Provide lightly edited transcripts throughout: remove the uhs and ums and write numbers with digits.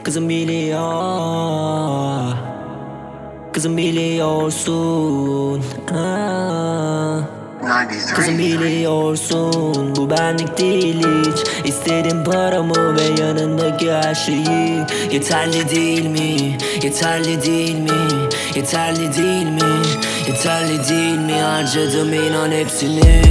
Kızım biliyor, kızım biliyorsun. Kızım biliyorsun, bu benlik değil hiç. İsterim paramı ve yanındaki her şeyi. Yeterli değil mi? Yeterli değil mi? Yeterli değil mi? Yeterli değil mi? Harcadım inan hepsini.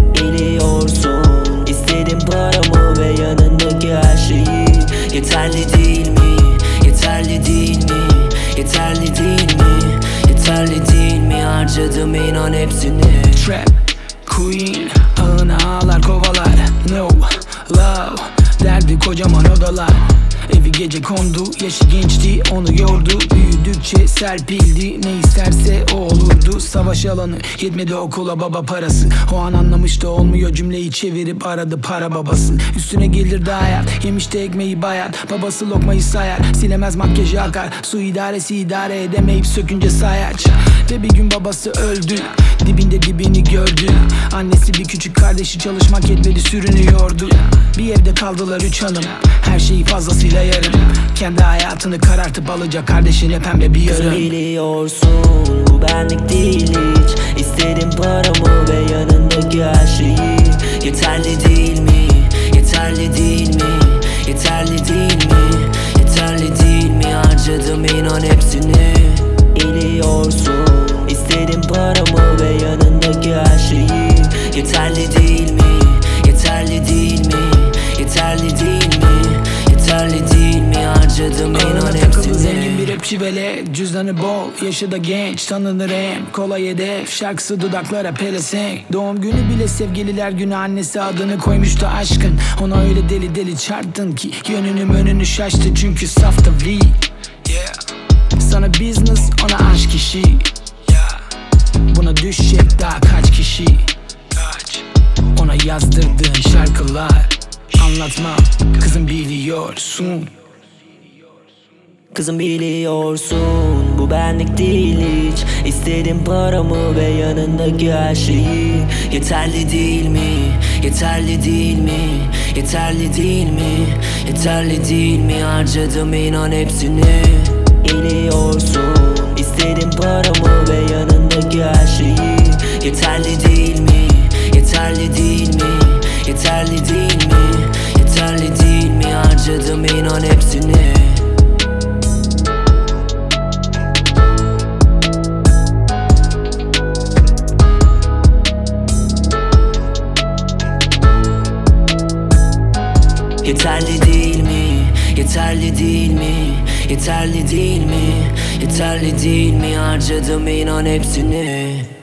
Biliyorsun, isterim paramı ve yanındaki her şeyi. Yeterli değil mi? Yeterli değil mi? Yeterli değil mi? Yeterli değil mi? Harcadım inan hepsini. Trap Queen ağına ağlar kovalar. No love derdi kocaman odalar. Evi gece kondu, yaşı gençti onu yordu. Büyüdükçe serpildi, ne isterse o olurdu. Savaş alanı yetmedi okula baba parası. O an anlamıştı olmuyor, cümleyi çevirip aradı para babası. Üstüne gelirdi hayat, yemişti ekmeği bayat. Babası lokmayı sayar, silemez makyajı akar. Su idaresi idare edemeyip sökünce sayaç. Ve bir gün babası öldü, dibinde dibini gördü. Annesi bir küçük kardeşi çalışmak yetmedi sürünüyordu. Bir evde kaldılar 3 hanım, her şeyi fazlasıyla yarım. Kendi hayatını karartıp alacak kardeşine pembe bir yarım. Kızım biliyorsun, bu benlik değil hiç. İsterim paramı ve yanındaki her şeyi. Yeterli değil mi? Yeterli değil mi? Yeterli değil mi? Yeterli değil mi? Harcadım inan hepsini. Biliyorsun, isterim paramı ve yanındaki her şeyi. Yeterli değil mi? Yeterli değil mi? Yeterli değil mi? Yeterli değil mi? Harcadım inan hepsini. Zengin bir rapçi vele, cüzdanı bol, yaşı da genç, tanınır hem kolay hedef, şarkısı dudaklara pelesenk. Doğum günü bile sevgililer günü, annesi adını koymuştu aşkın. Ona öyle deli deli çarptın ki yönünü önünü şaştı, çünkü saf da V. Sana business, ona aşk işi. Buna düşecek daha kaç kişi? Ona yazdırdığın şarkılar anlatma, kızım biliyorsun. Kızım biliyorsun, bu benlik değil hiç. İsterim paramı ve yanındaki her şeyi. Yeterli değil mi? Yeterli değil mi? Yeterli değil mi? Yeterli değil mi? Harcadım inan hepsini. Biliyorsun, isterim paramı ve yanındaki her şeyi. Yeterli değil mi? Yeterli değil mi? Yeterli değil mi? Yeterli değil mi? Harcadım inan hepsini. Yeterli değil mi? Yeterli değil mi? Yeterli değil mi? Yeterli değil mi? Harcadım inan hepsini.